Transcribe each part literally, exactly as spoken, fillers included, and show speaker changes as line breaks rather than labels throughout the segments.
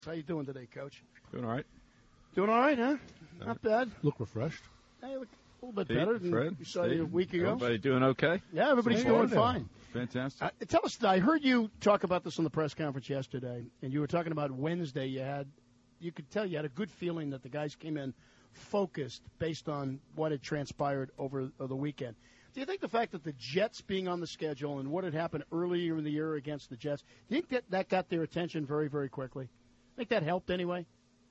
How you doing today, Coach?
Doing all right.
Doing all right, huh? Not bad.
Look refreshed.
Hey, look a little bit
Pete,
better than
Fred,
we saw
Steve,
you a week ago.
Everybody doing okay?
Yeah, everybody's
Hey,
doing
yeah.
fine.
Fantastic.
Uh, tell us, I heard you talk about this on the press conference yesterday, and you were talking about Wednesday. You had, you could tell you had a good feeling that the guys came in focused based on what had transpired over uh, the weekend. Do you think the fact that the Jets being on the schedule and what had happened earlier in the year against the Jets, do you think that that got their attention very, very quickly? Think that helped anyway?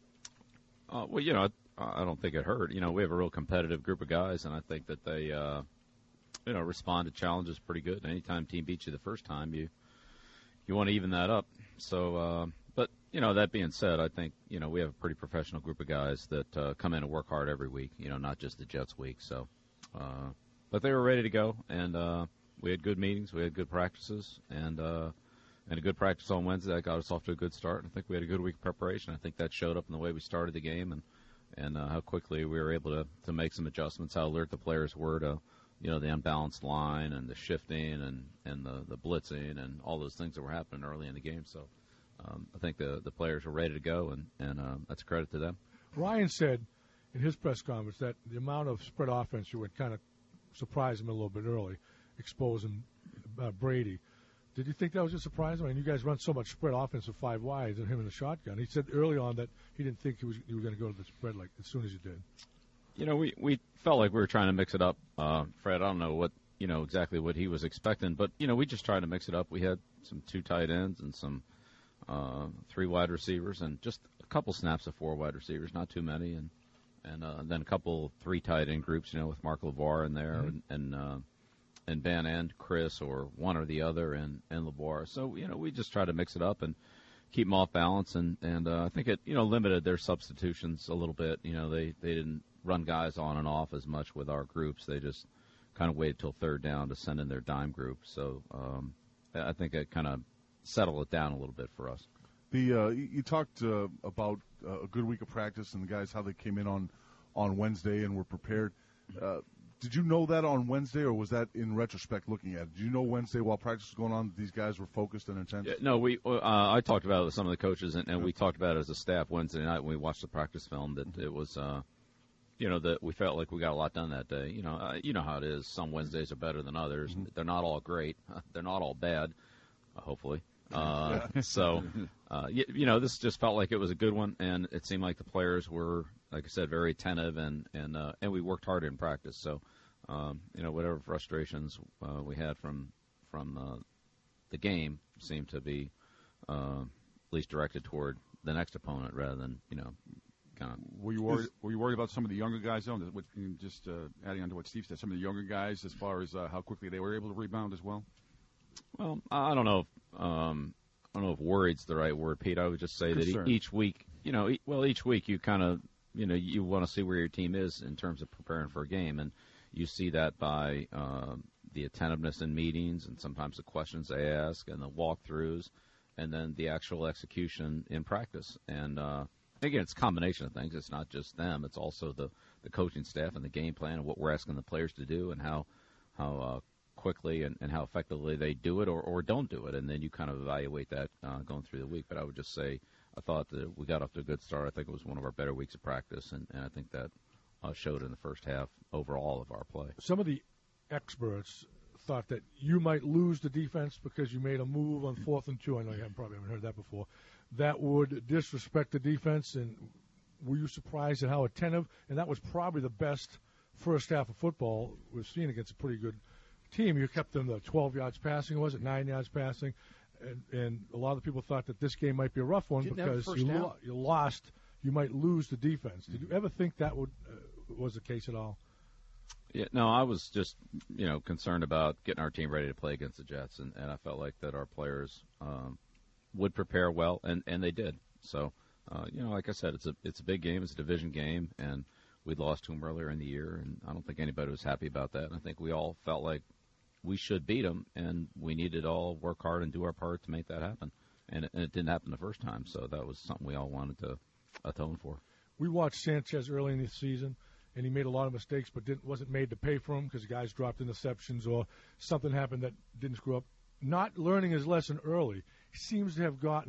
Uh, well, you know, I, I don't think it hurt. You know, we have a real competitive group of guys, and I think that they, uh, you know, respond to challenges pretty good. Anytime team beats you the first time, you you want to even that up. So, uh, but you know, that being said, I think you know we have a pretty professional group of guys that uh, come in and work hard every week. You know, not just the Jets week. So, uh, but they were ready to go, and uh, we had good meetings, we had good practices, and. Uh, And a good practice on Wednesday that got us off to a good start. I think we had a good week of preparation. I think that showed up in the way we started the game and and uh, how quickly we were able to, to make some adjustments, how alert the players were to, you know, the unbalanced line and the shifting and, and the, the blitzing and all those things that were happening early in the game. So um, I think the, the players were ready to go, and, and uh, that's a credit to them.
Ryan said in his press conference that the amount of spread offense you would kind of surprise him a little bit early, exposing uh, Brady. Did you think that was a surprise? I mean, you guys run so much spread offense with five wides and him in the shotgun. He said early on that he didn't think he was you were going to go to the spread like as soon as you did.
You know, we, we felt like we were trying to mix it up. Uh, Fred, I don't know what you know exactly what he was expecting, but you know, we just tried to mix it up. We had some two tight ends and some uh, three wide receivers, and just a couple snaps of four wide receivers, not too many, and and uh, then a couple three tight end groups. You know, with Mark LeVar in there, mm-hmm. and. and uh, and Ben and Chris, or one or the other, and, and LeVar. So, you know, we just try to mix it up and keep them off balance, and, and uh, I think it, you know, limited their substitutions a little bit. You know, they, they didn't run guys on and off as much with our groups. They just kind of waited till third down to send in their dime group. So um, I think it kind of settled it down a little bit for us.
The uh, you, you talked uh, about uh, a good week of practice and the guys, how they came in on, on Wednesday and were prepared. Uh, Did you know that on Wednesday, or was that in retrospect looking at it? Did you know Wednesday while practice was going on that these guys were focused and intense?
Yeah, no, we. Uh, I talked about it with some of the coaches, and, and yeah. we talked about it as a staff Wednesday night when we watched the practice film. That it was, uh, you know, that we felt like we got a lot done that day. You know, uh, you know how it is. Some Wednesdays are better than others. Mm-hmm. They're not all great. They're not all bad. Uh, hopefully. Uh, so, uh, you, you know, this just felt like it was a good one, and it seemed like the players were, like I said, very attentive, and and uh, and we worked hard in practice. So. Um, you know, whatever frustrations uh, we had from from uh, the game seemed to be uh, at least directed toward the next opponent rather than, you know, kind of.
Were you worried? Were you worried about some of the younger guys, though? What, just uh, adding on to what Steve said, some of the younger guys, as far as uh, how quickly they were able to rebound as well.
Well, I don't know. If, um, I don't know if worried's the right word, Pete. I would just say Concern. that each week, you know, e- well, each week you kind of, you know, you want to see where your team is in terms of preparing for a game, and. You see that by uh, the attentiveness in meetings and sometimes the questions they ask and the walkthroughs and then the actual execution in practice. And, uh, again, it's a combination of things. It's not just them. It's also the, the coaching staff and the game plan and what we're asking the players to do and how how uh, quickly and, and how effectively they do it or, or don't do it. And then you kind of evaluate that uh, going through the week. But I would just say I thought that we got off to a good start. I think it was one of our better weeks of practice, and, and I think that Uh, showed in the first half overall of our play.
Some of the experts thought that you might lose the defense because you made a move on fourth and two. I know you haven't, probably haven't heard that before. That would disrespect the defense, and were you surprised at how attentive? And that was probably the best first half of football we've seen against a pretty good team. You kept them to twelve yards passing, was it nine yards passing? And, and a lot of people thought that this game might be a rough one
Didn't
because you, lo- you lost. You might lose the defense. Did you ever think that would uh, was the case at all?
Yeah, no, I was just, you know, concerned about getting our team ready to play against the Jets, and, and I felt like that our players um, would prepare well, and, and they did. So, uh, you know, like I said, it's a it's a big game, it's a division game, and we lost to them earlier in the year, and I don't think anybody was happy about that. And I think we all felt like we should beat them, and we needed to all work hard and do our part to make that happen. And it, and it didn't happen the first time, so that was something we all wanted to atone for.
We watched Sanchez early in the season, and he made a lot of mistakes, but didn't wasn't made to pay for them because guys dropped interceptions or something happened that didn't screw up. Not learning his lesson early. He seems to have gotten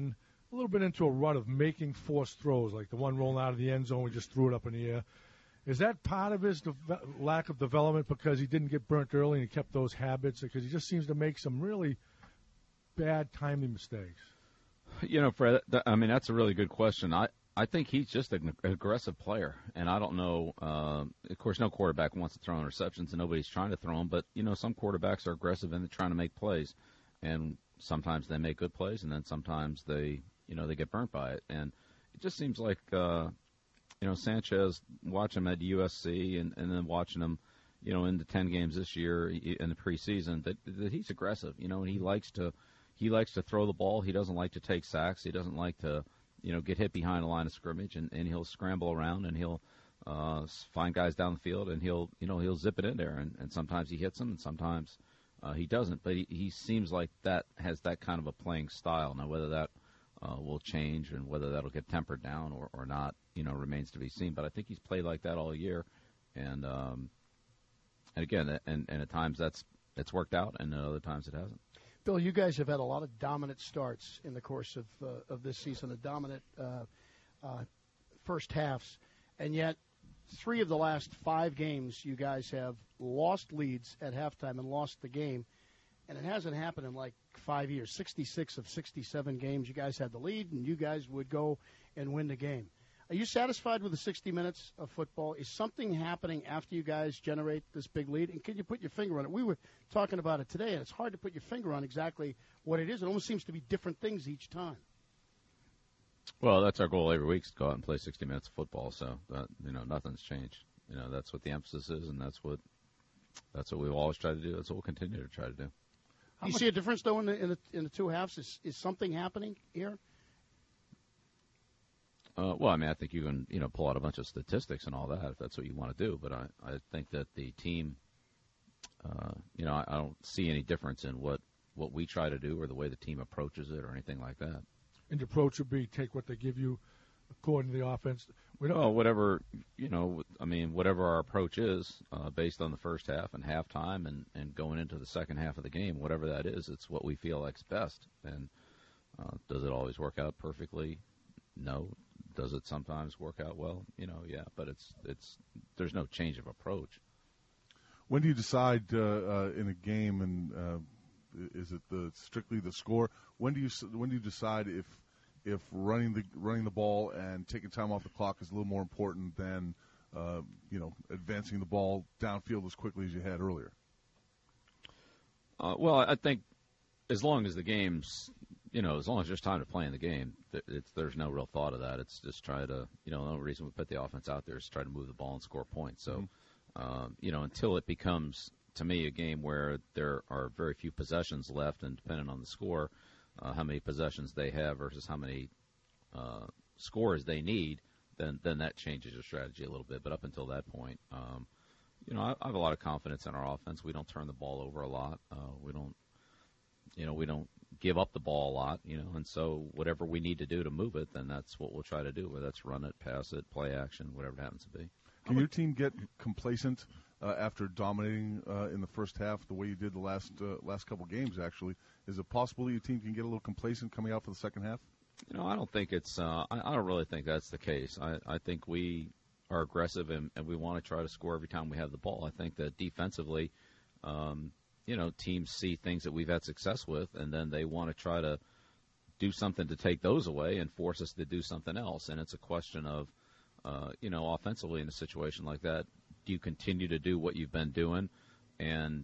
a little bit into a rut of making forced throws, like the one rolling out of the end zone, we just threw it up in the air. Is that part of his de- lack of development because he didn't get burnt early and he kept those habits? Because he just seems to make some really bad timing mistakes.
You know, Fred, th- I mean, that's a really good question. I, I think he's just an aggressive player, and I don't know. Uh, of course, no quarterback wants to throw interceptions, and nobody's trying to throw them. But, you know, some quarterbacks are aggressive and they're trying to make plays. And sometimes they make good plays, and then sometimes they, you know, they get burnt by it. And it just seems like, uh, you know, Sanchez, watching him at U S C and, and then watching him, you know, in the ten games this year in the preseason, that, that he's aggressive, you know, and he likes to he likes to throw the ball. He doesn't like to take sacks. He doesn't like to, you know, get hit behind the line of scrimmage, and, and he'll scramble around and he'll uh, find guys down the field, and he'll, you know, he'll zip it in there. And, and sometimes he hits them, and sometimes uh, he doesn't. But he, he seems like that has that kind of a playing style. Now, whether that uh, will change and whether that'll get tempered down or, or not, you know, remains to be seen. But I think he's played like that all year, and um, and again, and, and at times that's it's worked out, and at other times it hasn't.
Bill, you guys have had a lot of dominant starts in the course of uh, of this season, a dominant uh, uh, first halves, and yet three of the last five games you guys have lost leads at halftime and lost the game, and it hasn't happened in like five years. sixty-six of sixty-seven games you guys had the lead, and you guys would go and win the game. Are you satisfied with the sixty minutes of football? Is something happening after you guys generate this big lead? And can you put your finger on it? We were talking about it today, and it's hard to put your finger on exactly what it is. It almost seems to be different things each time.
Well, that's our goal every week, is to go out and play sixty minutes of football. So, that, you know, nothing's changed. You know, that's what the emphasis is, and that's what that's what we've always tried to do. That's what we'll continue to try to do.
Do you see a difference, though, in the, in the, in the two halves? Is, is something happening here?
Uh, well, I mean, I think you can, you know, pull out a bunch of statistics and all that if that's what you want to do. But I, I think that the team, uh, you know, I, I don't see any difference in what, what we try to do or the way the team approaches it or anything like that.
And the approach would be take what they give you according to the offense. We don't.
Well, whatever, you know, I mean, whatever our approach is uh, based on the first half and halftime and, and going into the second half of the game, whatever that is, it's what we feel like's best. And uh, does it always work out perfectly? No. Does it sometimes work out well? You know, yeah, but it's it's there's no change of approach.
When do you decide uh, uh, in a game, and uh, is it the strictly the score? When do you when do you decide if if running the running the ball and taking time off the clock is a little more important than uh, you know advancing the ball downfield as quickly as you had earlier?
Uh, well, I think as long as the game's You know, as long as there's time to play in the game, it's, there's no real thought of that. It's just try to, you know, the only reason we put the offense out there is try to move the ball and score points. So, mm-hmm. um, you know, until it becomes, to me, a game where there are very few possessions left, and depending on the score, uh, how many possessions they have versus how many uh, scores they need, then then that changes your strategy a little bit. But up until that point, um, you know, I, I have a lot of confidence in our offense. We don't turn the ball over a lot. Uh, we don't, you know, we don't give up the ball a lot, you know, and so whatever we need to do to move it, then that's what we'll try to do, whether that's run it, pass it, play action, whatever it happens to be.
Can your team get complacent uh, after dominating uh, in the first half the way you did the last uh, last couple games, actually? Is it possible that your team can get a little complacent coming out for the second half?
You know, I don't think it's uh, – I, I don't really think that's the case. I, I think we are aggressive, and, and we want to try to score every time we have the ball. I think that defensively um, – you know, teams see things that we've had success with, and then they want to try to do something to take those away and force us to do something else. And it's a question of, uh, you know, offensively in a situation like that, do you continue to do what you've been doing and,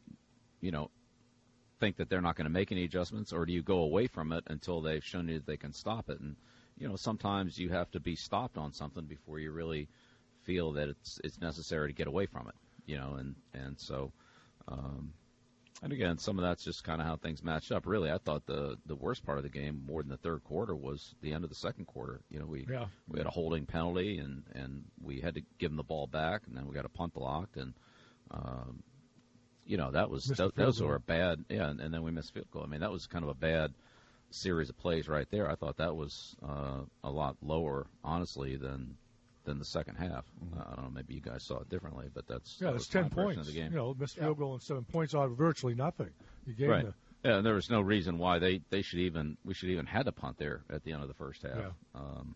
you know, think that they're not going to make any adjustments, or do you go away from it until they've shown you that they can stop it? And, you know, sometimes you have to be stopped on something before you really feel that it's it's necessary to get away from it, you know, and, and so um, – And, again, some of that's just kind of how things matched up. Really, I thought the, the worst part of the game, more than the third quarter, was the end of the second quarter. You know, we
yeah.
we had a holding penalty, and, and we had to give them the ball back, and then we got a punt blocked. And, um, you know, that was that, those were a bad – yeah, and, and then we missed field goal. I mean, that was kind of a bad series of plays right there. I thought that was uh, a lot lower, honestly, than – than the second half. Mm-hmm. Uh, I don't know, maybe you guys saw it differently, but that's
yeah,
that
that's ten points.
Of the game.
You know, missed field goal and seven points out of virtually nothing. You gave
right.
them
Yeah, and there was no reason why they, they should even we should even had to punt there at the end of the first half.
Yeah.
Um,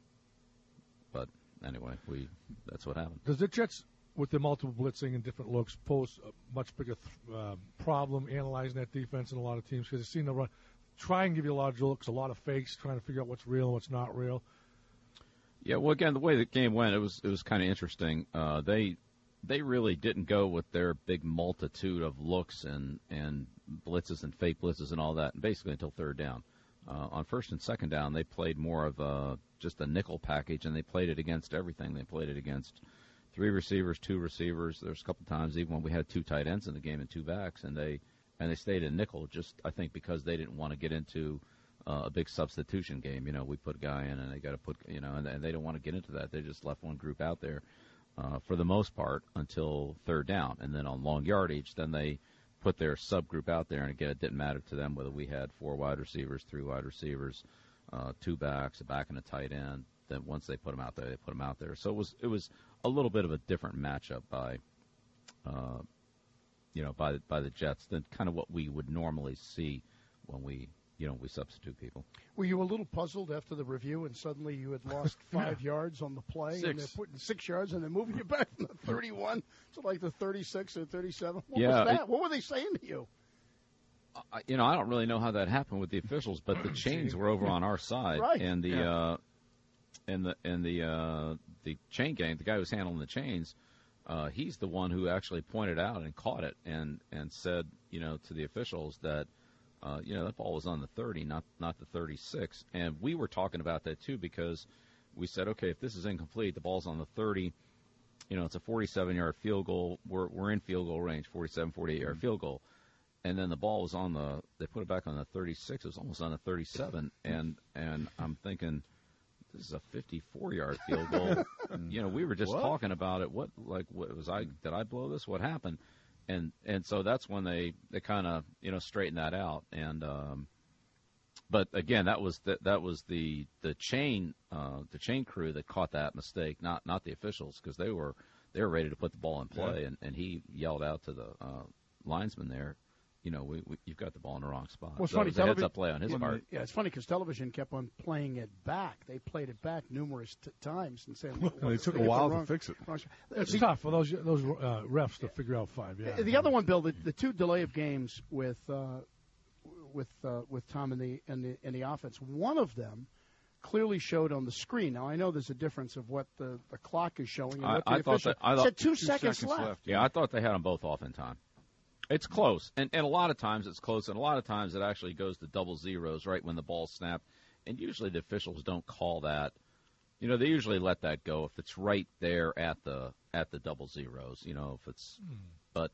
but anyway, we that's what happened.
Does the Jets, with their multiple blitzing and different looks, pose a much bigger th- uh, problem analyzing that defense in a lot of teams? Because they've seen them run, try and give you a lot of looks, a lot of fakes, trying to figure out what's real and what's not real.
Yeah, well, again, the way the game went, it was it was kind of interesting. Uh, they they really didn't go with their big multitude of looks and and blitzes and fake blitzes and all that, basically until third down. Uh, on first and second down, they played more of a, just a nickel package, and they played it against everything. They played it against three receivers, two receivers. There's a couple times even when we had two tight ends in the game and two backs, and they and they stayed in nickel. Just I think because they didn't want to get into uh, a big substitution game. You know, we put a guy in, and they got to put you know, and, and they don't want to get into that. They just left one group out there uh, for the most part until third down, and then on long yardage, then they put their subgroup out there, and again, it didn't matter to them whether we had four wide receivers, three wide receivers, uh, two backs, a back and a tight end. Then once they put them out there, they put them out there. So it was it was a little bit of a different matchup by, uh, you know, by by the Jets than kind of what we would normally see when we you know we substitute people.
Were you a little puzzled after the review, and suddenly you had lost five yards on the play,
Six.
and they're putting six yards, and they're moving you back from the thirty-one to like the thirty-six or thirty-seven? What
Yeah,
was that?
it-
what were they saying to you?
I, you know, I don't really know how that happened with the officials, but the chains were over on our side,
Right.
and the
Yeah.
uh, and the and the uh, the chain gang, the guy who's handling the chains, uh, he's the one who actually pointed out and caught it and and said, you know, to the officials that, uh, you know, that ball was on the thirty, not not the thirty-six, and we were talking about that too because we said, okay, if this is incomplete, the ball's on the thirty. You know, it's a forty-seven-yard field goal. We're we're in field goal range, forty-seven, forty-eight-yard field goal. And then the ball was on the, they put it back on the thirty-six. It was almost on the thirty-seven. And and I'm thinking, this is a fifty-four-yard field goal. You know, we were just
What?
talking about it. What, like, what was I, did I blow this? What happened? And and so that's when they, they kind of, you know, straightened that out. And, um, but again, that was the, that was the, the chain, uh, the chain crew that caught that mistake, not, not the officials, because they were, they were ready to put the ball in play.
Yeah.
And, and he yelled out to the, uh, linesman there, you know, we, we, you've got the ball in the wrong spot.
Well, it's
so
funny,
it was a heads
televi-
up play on his
Well,
part.
Yeah, it's funny because television kept on playing it back. They played it back numerous t- times and saying,
And it took a
they hit the
while
wrong-
to fix it.
wrong-
It's
the,
tough for those those uh, refs to figure out five. Yeah.
the other one, Bill, the, the two delay of games with uh, with uh, with Tom and the and the and the offense. One of them clearly showed on the screen. Now I know there's a difference of what the, the clock is showing and
I-
what the
I thought
official
that- I thought-
said. Two,
Two
seconds,
seconds
left.
left.
Yeah, I thought they had them both off in time. It's close, and, and a lot of times it's close, and a lot of times it actually goes to double zeros right when the ball's snapped, and usually the officials don't call that. You know, they usually let that go if it's right there at the at the double zeros. You know, if it's, but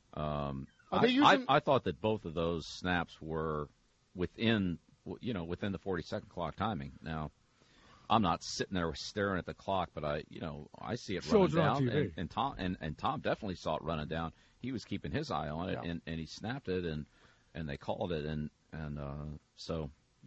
um,
Are
I,
they using-
I, I thought that both of those snaps were within, you know, within the forty second clock timing. Now, I'm not sitting there staring at the clock, but I, you know, I see it
Shows
running
it on
down,
T V.
and, and Tom and, and Tom definitely saw it running down. He was keeping his eye on it,
Yeah.
and, and he snapped it, and, and they called it, and and uh, so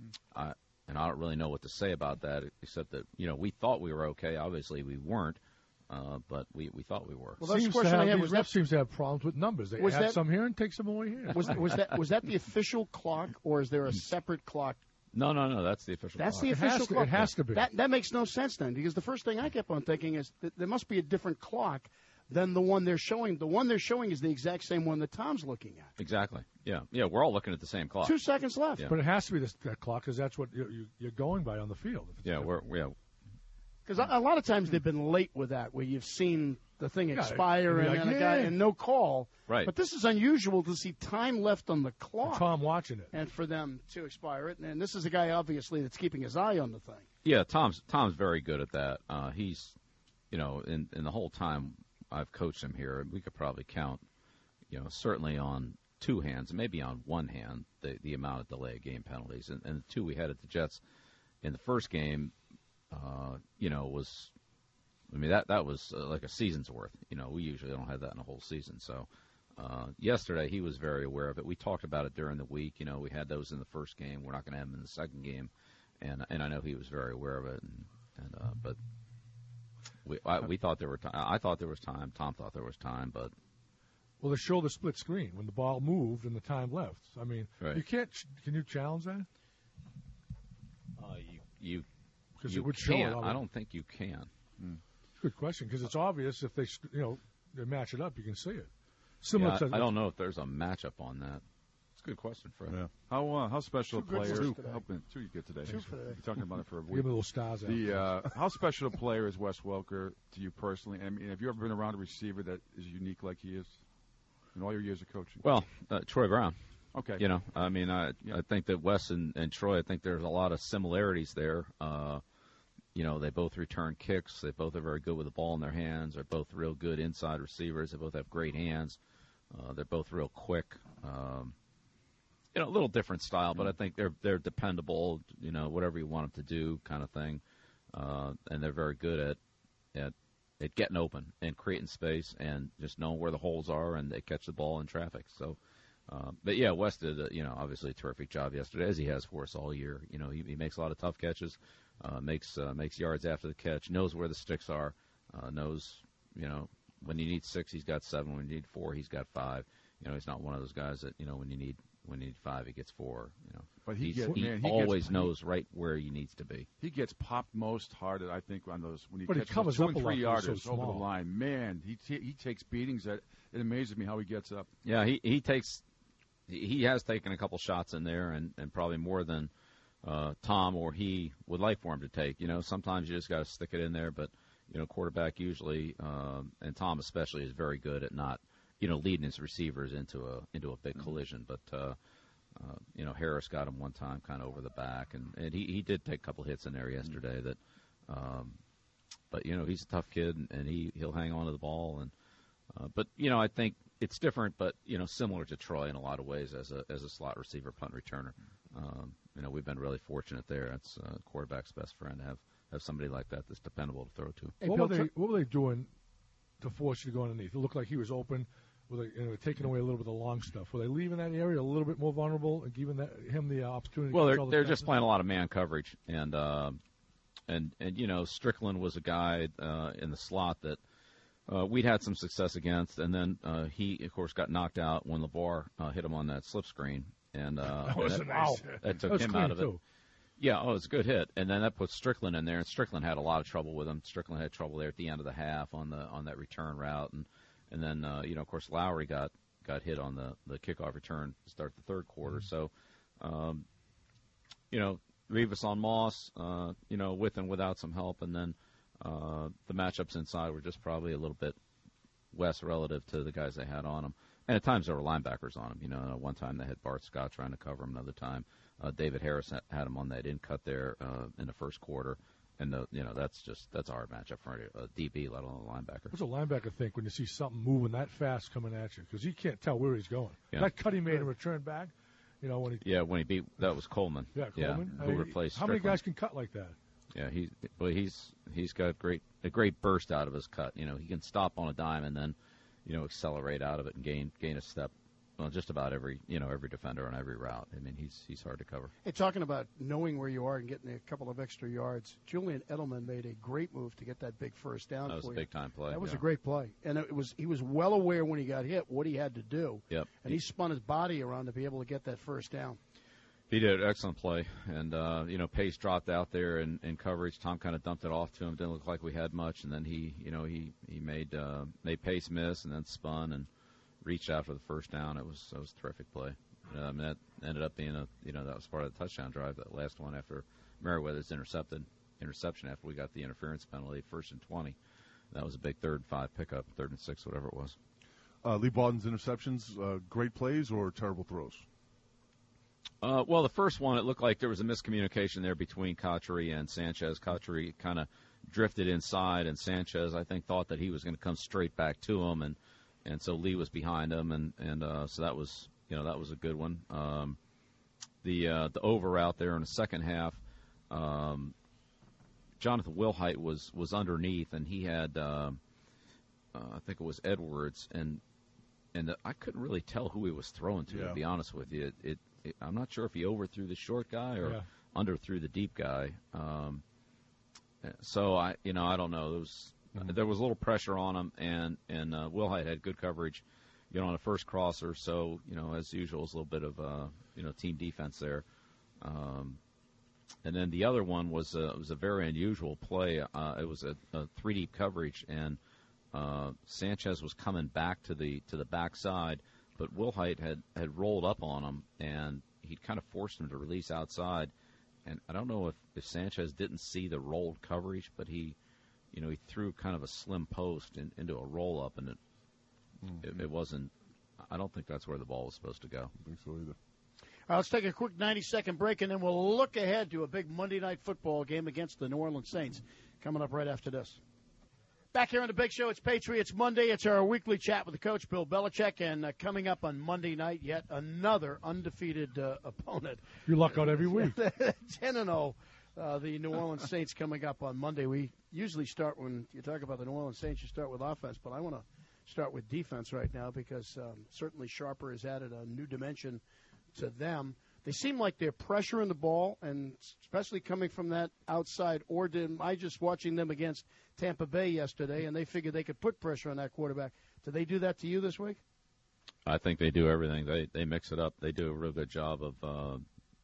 I and I don't really know what to say about that, except that you know we thought we were okay. Obviously, we weren't, uh, but we, we thought we were.
Well, that's the
seems to
question I
have,
had.
these
Was
refs
that,
seems to have problems with numbers. They
was
add
that-
some here and take some away here.
was, was that was that the official clock, or is there a separate clock?
No, no, no. That's the official.
That's
clock.
the
It has
official
to-
clock.
it has to be.
That that makes no sense then, because the first thing I kept on thinking is that there must be a different clock than the one they're showing. The one they're showing is the exact same one that Tom's looking at.
exactly. Yeah, yeah. We're all looking at the same clock.
Two seconds left.
Yeah.
But it has to be this, that clock because that's what you're, you- you're going by on the field. If it's
Yeah,
different.
we're yeah.
Because a, a lot of times they've been late with that, where you've seen the thing
Yeah,
expire
you'd
and,
be like,
and, a guy,
yeah.
and no call.
Right.
But this is unusual to see time left on the
And
clock
Tom watching it.
and for them to expire it. And, and this is a guy, obviously, that's keeping his eye on the thing.
Yeah, Tom's Tom's very good at that. Uh, he's, you know, in in the whole time I've coached him here, we could probably count, you know, certainly on two hands, maybe on one hand, the the amount of delay game penalties, and, and the two we had at the Jets in the first game, uh, you know, was, I mean, that that was uh, like a season's worth. You know, we usually don't have that in a whole season. So uh, yesterday he was very aware of it. We talked about it during the week. You know, we had those in the first game. We're not going to have them in the second game. And and I know he was very aware of it, and, and uh, but we I, we thought there were time. I thought there was time. Tom thought there was time, but
Well, they show the split screen when the ball moved and the time left. I mean,
Right.
you can't. Can you challenge that?
Uh, you you
Because
you
it would show it.
can't.
all
I
the-
don't think you can.
Good question. Because it's obvious if they, you know, they match it up, you can see it. Similar
Yeah,
to
I, I don't know if there's a matchup on that. It's a good question, Fred.
Yeah.
How uh, how special a
Two good
player?
ones today.
Helping, two you get today.
Two for today.
You're talking about it for a
Give
week.
me a little stars out.
The uh, how special a player is Wes Welker to you personally? I mean, have you ever been around a receiver that is unique like he is in all your years of coaching?
Well, uh, Troy Brown.
Okay.
You know, I mean, I I think that Wes and, and Troy, I think there's a lot of similarities there. Uh, you know, they both return kicks. They both are very good with the ball in their hands. They're both real good inside receivers. They both have great hands. Uh, they're both real quick. Um, you know, a little different style, but I think they're they're dependable. You know, whatever you want them to do, kind of thing. Uh, and they're very good at at at getting open and creating space and just knowing where the holes are, and they catch the ball in traffic. So. Uh, but yeah, Wes did, uh, you know, obviously a terrific job yesterday, as he has for us all year. You know, he, he makes a lot of tough catches, uh, makes uh, makes yards after the catch, knows where the sticks are, uh, knows, you know, when you need six, he's got seven. When you need four, he's got five. You know, he's not one of those guys that, you know, when you need when you need five, he gets four. You know,
But he
He's,
get-
he
man, he
always
gets-
knows right where he needs to be.
He gets popped most hard, I think, on those when he
But he
catches
covers
those two
up
and
a lot
three
because he's
yarders
so
over the
small.
line. Man, he t- he takes beatings that it amazes me how he gets up.
Yeah, he he takes he he has taken a couple shots in there, and, and probably more than uh, Tom or he would like for him to take. You know, sometimes you just got to stick it in there, but you know, quarterback usually, um, and Tom especially, is very good at not, you know, leading his receivers into a into a big collision. But uh, uh, you know, Harris got him one time, kind of over the back, and, and he he did take a couple hits in there yesterday. That, um, but you know, he's a tough kid, and, and he he'll hang on to the ball, and uh, but you know, I think it's different, but you know, similar to Troy in a lot of ways as a as a slot receiver, punt returner. Um, you know, we've been really fortunate there. It's uh, quarterback's best friend to have have somebody like that that's dependable to throw to.
Hey,
what,
Bill,
were they,
tr-
what were they doing to force you to go underneath? It looked like he was open. Were they, you know, taking away a little bit of the long stuff? Were they leaving that area a little bit more vulnerable and giving that, him the uh, opportunity?
Well,
to
they're
control the
they're
passes?
just playing a lot of man coverage, and uh, and and you know, Strickland was a guy uh, in the slot that uh, we'd had some success against, and then uh, he of course got knocked out when LeVar uh, hit him on that slip screen, and uh,
That was
that,
a nice hit.
that took
That was
him
clean,
out of it.
too.
Yeah, oh, it's a good hit, and then that puts Strickland in there, and Strickland had a lot of trouble with him. Strickland had trouble there at the end of the half on the on that return route, and and then uh, you know, of course, Lowry got got hit on the the kickoff return to start the third quarter. So, um, you know, Revis on Moss, uh, you know, with and without some help, and then uh, the matchups inside were just probably a little bit less relative to the guys they had on them. And at times there were linebackers on him. You know, one time they had Bart Scott trying to cover him. Another time uh, David Harris had, had him on that in cut there uh, in the first quarter. And the, you know, that's just that's a hard matchup for a D B, let alone a linebacker.
What's a linebacker think when you see something moving that fast coming at you? Because you can't tell where he's going.
Yeah.
That cut he made and return back, you know, when he
Yeah, when he beat that was Coleman.
yeah, Coleman.
who
I-
replaced
How many
Strickland.
guys can cut like that?
Yeah, he well he's he's got great a great burst out of his cut. You know, he can stop on a dime and then, you know, accelerate out of it and gain gain a step. Well, just about every you know every defender on every route. I mean, he's he's hard to cover.
Hey, talking about knowing where you are and getting a couple of extra yards, Julian Edelman made a great move to get that big first down
That was
for
a
you.
big time play.
That was
yeah.
a great play, and it was he was well aware when he got hit what he had to do,
Yep.
and he spun his body around to be able to get that first down.
He did an excellent play, and uh, you know, Pace dropped out there in, in coverage. Tom kind of dumped it off to him. Didn't look like we had much, and then he, you know, he he made uh, made Pace miss, and then spun and reached out for the first down. It was it was a terrific play. Um, that ended up being a you know that was part of the touchdown drive. That last one after Merriweather's intercepted interception after we got the interference penalty, first and twenty. That was a big third and five pickup, third and six, whatever it was.
Uh, Lee Bawden's interceptions, uh, great plays or terrible throws?
Uh, well, the first one, it looked like there was a miscommunication there between Cotchery and Sanchez. Cotchery kind of drifted inside, and Sanchez, I think, thought that he was going to come straight back to him, and, and so Lee was behind him, and, and uh, so that was you know that was a good one. Um, the uh, the over route there in the second half, um, Jonathan Wilhite was was underneath, and he had um, uh, I think it was Edwards, and and the, I couldn't really tell who he was throwing to.
Yeah.
To be honest with you, it, it, it I'm not sure if he overthrew the short guy or
Yeah.
underthrew the deep guy. Um, so I, you know, I don't know. There was
Mhm.
there was a little pressure on him, and and uh, Wilhite had good coverage, you know, on a first crosser. So, you know, as usual, it's a little bit of, uh, you know, team defense there. Um, and then the other one was a, it was a very unusual play. Uh, it was a, a three deep coverage, and uh, Sanchez was coming back to the to the backside, but Wilhite had, had rolled up on him, and he kind of forced him to release outside. And I don't know if, if Sanchez didn't see the rolled coverage, but he, you know, he threw kind of a slim post in, into a roll up, and it, mm-hmm. it it wasn't. I don't think that's where the ball was supposed to go.
I don't think so either.
All right, let's take a quick ninety-second break, and then we'll look ahead to a big Monday night football game against the New Orleans Saints coming up right after this. Back here on the Big Show, it's Patriots Monday. It's our weekly chat with the coach, Bill Belichick, and uh, coming up on Monday night, yet another undefeated uh, opponent.
You luck out every week.
ten and oh, uh, the New Orleans Saints coming up on Monday. We usually start, when you talk about the New Orleans Saints, you start with offense, but I want to start with defense right now because um, certainly Sharper has added a new dimension to them. They seem like they're pressuring the ball, and especially coming from that outside. Or did I just watching them against Tampa Bay yesterday, and they figured they could put pressure on that quarterback. Did they do that to you this week?
I think they do everything. They they mix it up. They do a real good job of uh,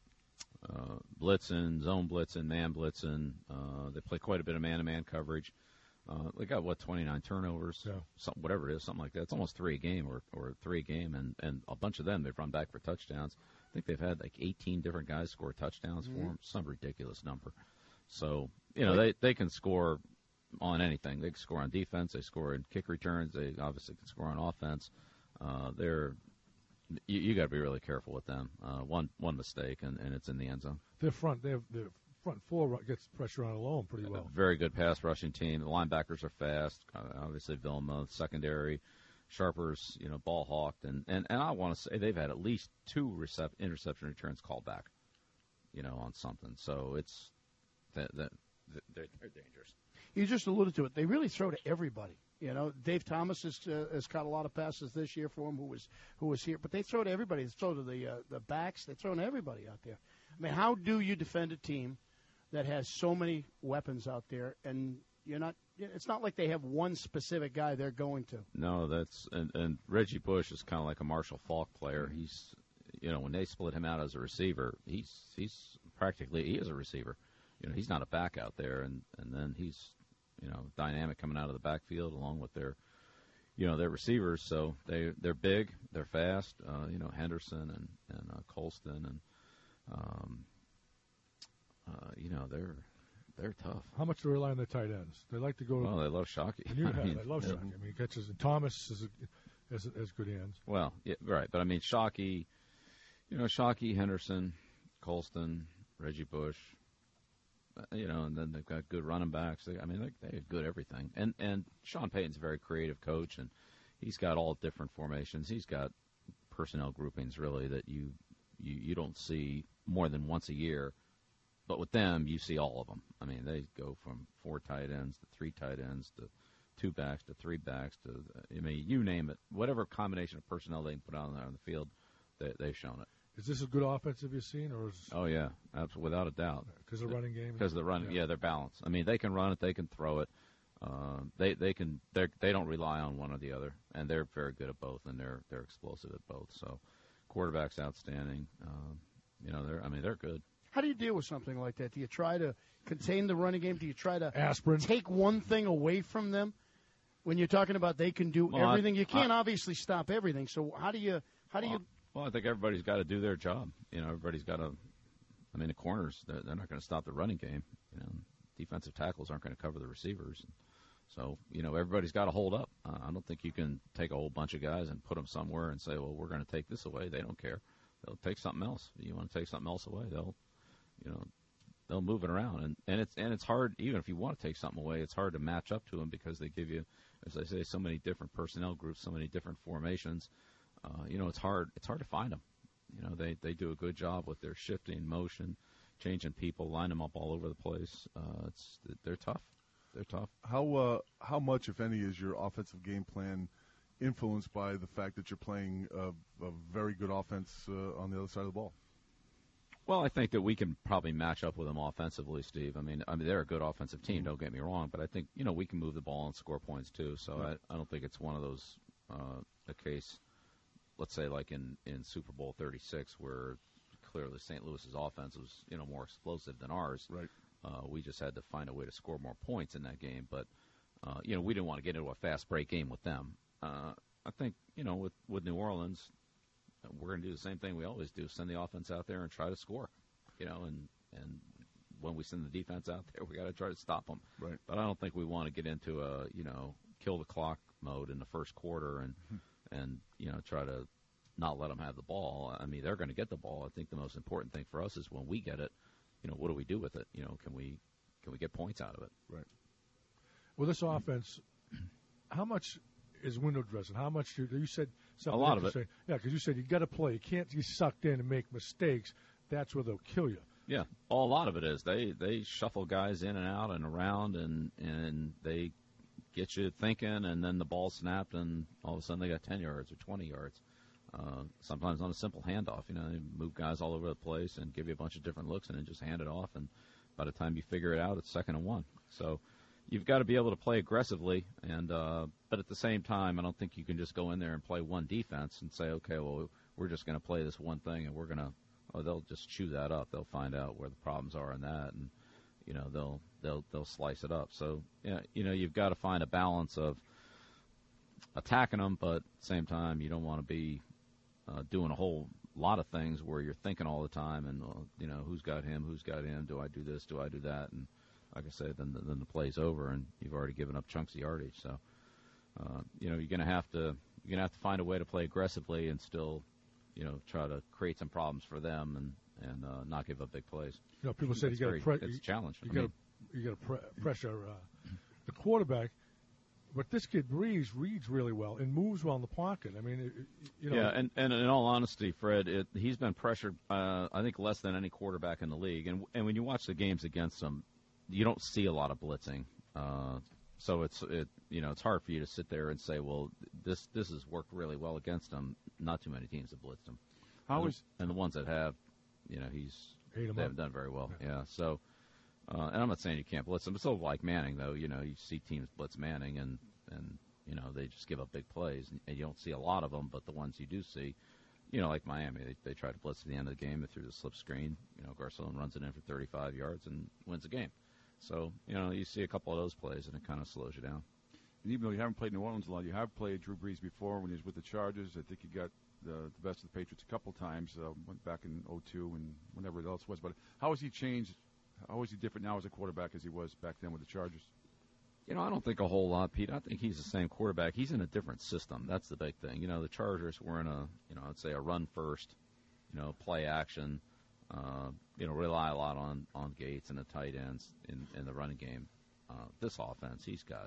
uh, blitzing, zone blitzing, man blitzing. Uh, they play quite a bit of man-to-man coverage. Uh, they got, what, twenty-nine turnovers,
yeah.
something, whatever it is, something like that. It's almost three a game or, or three a game, and, and a bunch of them they've run back for touchdowns. I think they've had like eighteen different guys score touchdowns mm-hmm. for them, some ridiculous number. So, you know, they, they can score on anything. They can score on defense. They score in kick returns. They obviously can score on offense. Uh, they're you, you got to be really careful with them. Uh, one one mistake, and, and it's in the end zone.
Their front, they have their front four gets pressure on alone pretty well.
A very good pass rushing team. The linebackers are fast. Uh, obviously, Vilma, secondary. Sharper's, you know, ball hawked, and, and, and I want to say they've had at least two recept, interception returns called back, you know, on something. So it's that, that they're, they're dangerous.
You just alluded to it. They really throw to everybody. You know, Dave Thomas has, uh, has caught a lot of passes this year for him, who was who was here. But they throw to everybody. They throw to the uh, the backs. They throw to everybody out there. I mean, how do you defend a team that has so many weapons out there, and you're not? It's not like they have one specific guy they're going to.
No, that's and, and Reggie Bush is kind of like a Marshall Faulk player. He's, you know, when they split him out as a receiver, he's he's practically he is a receiver. You know, he's not a back out there, and, and then he's, you know, dynamic coming out of the backfield along with their, you know, their receivers. So they they're big, they're fast. Uh, you know, Henderson and and uh, Colston and, um, uh, you know, they're. They're tough.
How much do they rely on their tight ends? They like to go.
Well, they love Shockey.
And you have.
I mean,
They love
yeah.
Shockey. I mean, he catches. Thomas is a, has, has good hands.
Well, yeah, right. But I mean, Shockey, you know, Shockey, Henderson, Colston, Reggie Bush, uh, you know, and then they've got good running backs. They, I mean, they, they have good everything. And and Sean Payton's a very creative coach, and he's got all different formations. He's got personnel groupings really that you you, you don't see more than once a year. But with them, you see all of them. I mean, they go from four tight ends to three tight ends to two backs to three backs to, I mean, you name it. Whatever combination of personnel they can put on there on the field, they, they've shown it.
Is this a good offense have you seen? Or is
oh, yeah, absolutely, without a doubt.
Because the running game?
Because the running,
yeah.
yeah, they're balanced. I mean, they can run it, they can throw it. Uh, they they can they they don't rely on one or the other, and they're very good at both, and they're they're explosive at both. So, quarterback's outstanding. Uh, you know, they're I mean they're good.
How do you deal with something like that? Do you try to contain the running game? Do you try to
Aspirin.
take one thing away from them? When you're talking about they can do
well,
everything,
I,
you can't
I,
obviously stop everything. So how do you how do
well,
you?
Well, I think everybody's got to do their job. You know, everybody's got to. I mean, the corners they're, they're not going to stop the running game. You know, defensive tackles aren't going to cover the receivers. So you know, everybody's got to hold up. Uh, I don't think you can take a whole bunch of guys and put them somewhere and say, well, we're going to take this away. They don't care. They'll take something else. If you want to take something else away, they'll, you know. They'll move it around, and, and it's and it's hard. Even if you want to take something away, it's hard to match up to them because they give you, as I say, so many different personnel groups, so many different formations. Uh, you know, it's hard. It's hard to find them. You know, they, they do a good job with their shifting motion, changing people, line them up all over the place. Uh, it's they're tough. They're tough.
How uh, how much, if any, is your offensive game plan influenced by the fact that you're playing a, a very good offense uh, on the other side of the ball?
Well, I think that we can probably match up with them offensively, Steve. I mean, I mean they're a good offensive team. Don't get me wrong, but I think you know we can move the ball and score points too. So I, I don't think it's one of those uh, a case let's say like in, in Super Bowl thirty-six, where clearly Saint Louis's offense was, you know, more explosive than ours.
Right.
Uh, we just had to find a way to score more points in that game. But, uh, you know, we didn't want to get into a fast break game with them. Uh, I think, you know, with, with New Orleans, we're going to do the same thing we always do, send the offense out there and try to score, you know, and, and when we send the defense out there, we got to try to stop them.
Right.
But I don't think we want to get into a, you know, kill the clock mode in the first quarter and, mm-hmm. and, you know, try to not let them have the ball. I mean, they're going to get the ball. I think the most important thing for us is when we get it, you know, what do we do with it? You know, can we can we get points out of it?
Right.
Well, this offense, how much is window dressing? How much do you said something
a lot of it?
Yeah, because you said you got to play. You can't get sucked in and make mistakes. That's where they'll kill you.
Yeah, well, a lot of it is they they shuffle guys in and out and around, and and they get you thinking, and then the ball snapped, and all of a sudden they got ten yards or twenty yards. Uh, sometimes on a simple handoff, you know, they move guys all over the place and give you a bunch of different looks and then just hand it off. And by the time you figure it out, it's second and one. So you've got to be able to play aggressively. And uh, but at the same time, I don't think you can just go in there and play one defense and say, okay, well, we're just going to play this one thing and we're going to. Oh, they'll just chew that up. They'll find out where the problems are in that, and you know they'll they'll they'll slice it up. So yeah, you know you've got to find a balance of attacking them, but at the same time you don't want to be Uh, doing a whole lot of things where you're thinking all the time and, uh, you know, who's got him, who's got him, do I do this, do I do that? And like I said, then the, then the play's over and you've already given up chunks of yardage. So, uh, you know, you're going to have to you're going to have to find a way to play aggressively and still, you know, try to create some problems for them and, and uh, not give up big plays.
You know, people say you got to pre-
it's a challenge.
You got to you got to pre- pressure uh, the quarterback. But this kid Breeze reads really well and moves well in the pocket. I mean, it, you know.
Yeah, and, and in all honesty, Fred, it, he's been pressured, uh, I think, less than any quarterback in the league. And and when you watch the games against him, you don't see a lot of blitzing. Uh, so it's it you know it's hard for you to sit there and say, well, this this has worked really well against him. Not too many teams have blitzed him.
How
and,
is
and the ones that have, you know, he's
Ate him
they
up.
haven't done very well.
Yeah.
Yeah, so. Uh, and I'm not saying you can't blitz them. It's sort of like Manning, though. You know, you see teams blitz Manning, and, and you know, they just give up big plays. And, and you don't see a lot of them, but the ones you do see, you know, like Miami, they, they try to blitz at the end of the game through the slip screen. You know, Garcon runs it in for thirty-five yards and wins the game. So, you know, you see a couple of those plays, and it kind of slows you down.
And even though you haven't played New Orleans a lot, you have played Drew Brees before when he was with the Chargers. I think he got the, the best of the Patriots a couple times, uh, went back in oh two and whenever else was. But how has he changed? How is he different now as a quarterback as he was back then with the Chargers?
You know, I don't think a whole lot, Pete. I think he's the same quarterback. He's in a different system. That's the big thing. You know, the Chargers were in a, you know, I'd say a run first, you know, play action, uh, you know, rely a lot on, on Gates and the tight ends in, in the running game. Uh, this offense, he's got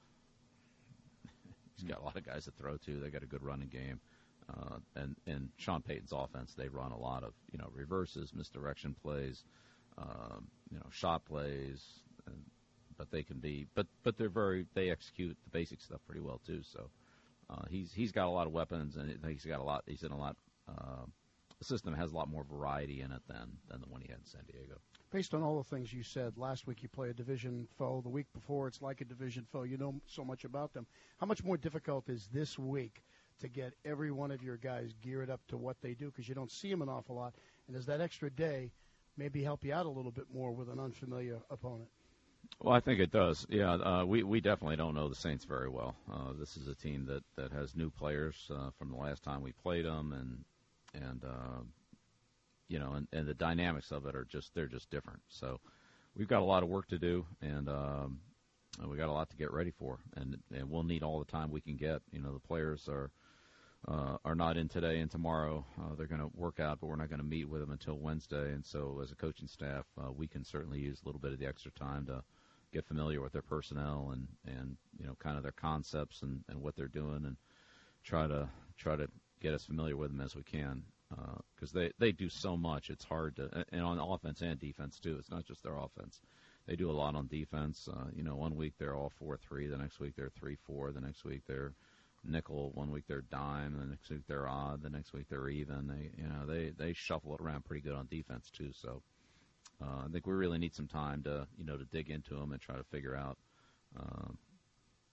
he's got a lot of guys to throw to. They got a good running game. Uh, and, and Sean Payton's offense, they run a lot of, you know, reverses, misdirection plays, um, you know, shot plays, and, but they can be, but but they're very, they execute the basic stuff pretty well too. So uh, he's he's got a lot of weapons, and he's got a lot. He's in a lot. Uh, the system has a lot more variety in it than than the one he had in San Diego.
Based on all the things you said, last week you play a division foe. The week before, it's like a division foe. You know so much about them. How much more difficult is this week to get every one of your guys geared up to what they do, because you don't see them an awful lot, and does that extra day maybe help you out a little bit more with an unfamiliar opponent?
Well, I think it does. Yeah, uh, we we definitely don't know the Saints very well. Uh, this is a team that, that has new players uh, from the last time we played them, and and uh, you know, and, and the dynamics of it are just they're just different. So we've got a lot of work to do, and um, we got a lot to get ready for, and and we'll need all the time we can get. You know, the players are. Uh, are not in today and tomorrow. Uh, they're going to work out, but we're not going to meet with them until Wednesday. And so as a coaching staff, uh, we can certainly use a little bit of the extra time to get familiar with their personnel and, and you know, kind of their concepts and, and what they're doing, and try to try to get as familiar with them as we can, because uh, they, they do so much. It's hard to, and on offense and defense too. It's not just their offense. They do a lot on defense. Uh, you know, one week they're all four three, the next week they're three four, the next week they're nickel, one week they're dime, the next week they're odd, the next week they're even. They, you know, they, they shuffle it around pretty good on defense too. So uh, I think we really need some time to, you know, to dig into them and try to figure out, uh,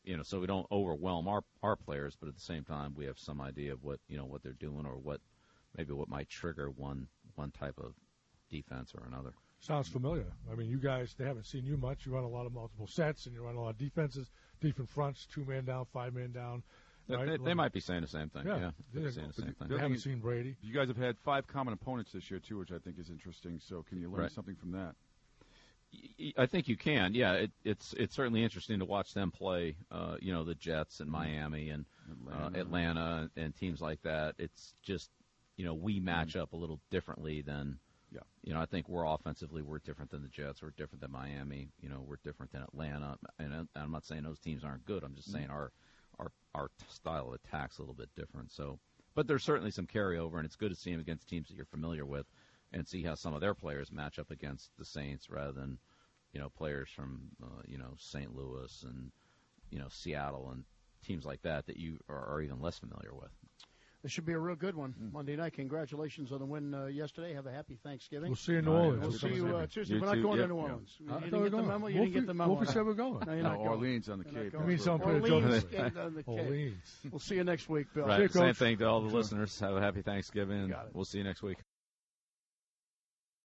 you know, so we don't overwhelm our our players, but at the same time, we have some idea of what you know what they're doing or what maybe what might trigger one one type of defense or another.
Sounds familiar. I mean, you guys, they haven't seen you much. You run a lot of multiple sets, and you run a lot of defenses, different fronts, two man down, five man down.
They,
Right?
they, they might be saying the same thing.
Yeah.
Yeah, they're
Yeah.
saying the same thing.
They haven't seen Brady.
You guys have had five common opponents this year too, which I think is interesting. So can you learn
Right.
something from that?
Y- I think you can. Yeah, it, it's it's certainly interesting to watch them play. Uh, you know, the Jets and Miami and
Atlanta.
uh, Atlanta and teams like that. It's just you know we match up a little differently than.
Yeah.
You know, I think we're offensively we're different than the Jets. We're different than Miami. You know, we're different than Atlanta. And I- I'm not saying those teams aren't good. I'm just saying our our our t- style of attack's a little bit different. So, but there's certainly some carryover, and it's good to see them against teams that you're familiar with, and see how some of their players match up against the Saints rather than, you know, players from uh, you know Saint Louis and you know Seattle and teams like that that you are, are even less familiar with.
This should be a real good one. Monday night. Congratulations on the win uh, yesterday. Have a happy Thanksgiving.
We'll see you in New
All right.
Orleans.
We'll
Happy
see you uh,
Thanksgiving.
Tuesday.
You
We're not
too,
going
yeah,
to New
yeah.
Orleans.
I
You
thought
didn't
we were
get the
going.
memo. You didn't get the memo.
Wolfie said we're going.
No, you're
No,
not going.
Orleans on the
You're
Cape.
not
You
going.
mean someone played a joke
Orleans
today.
and, uh, the Cape.
Orleans.
We'll see you next week, Bill.
Right.
you,
Same
Coach.
thing to all the listeners. Have a happy Thanksgiving.
Got it.
We'll see you next week.